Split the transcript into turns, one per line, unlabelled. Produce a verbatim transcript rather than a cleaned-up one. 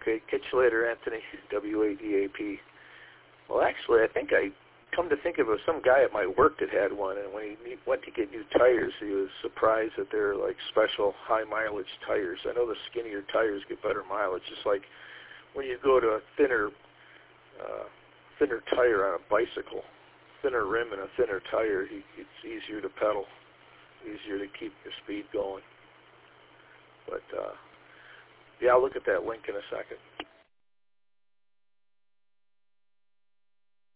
Okay, catch you later, Anthony, W A D A P. Well, actually, I think I come to think of it, some guy at my work that had one, and when he went to get new tires, he was surprised that they're like special high-mileage tires. I know the skinnier tires get better mileage, just like when you go to a thinner, uh, thinner tire on a bicycle, thinner rim and a thinner tire, it's easier to pedal, easier to keep your speed going. But, uh, yeah, I'll look at that link in a second.